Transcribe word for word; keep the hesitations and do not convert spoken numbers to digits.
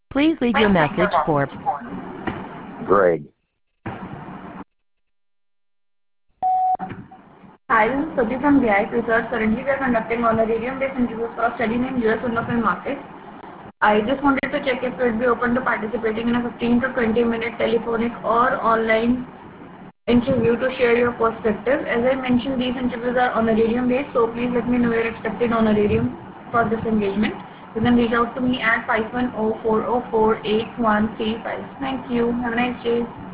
Please leave your message for Greg. Hi, this is Stuti from V I X Research. Currently, we are conducting honorarium-based interviews for a study named U S Sonofilm Market. I just wanted to check if you would be open to participating in a fifteen to twenty minute telephonic or online interview to share your perspective. As I mentioned, these interviews are honorarium-based, so please let me know your expected honorarium for this engagement. You can reach out to me at five one zero, four zero four, eight one three five. Thank you. Have a nice day.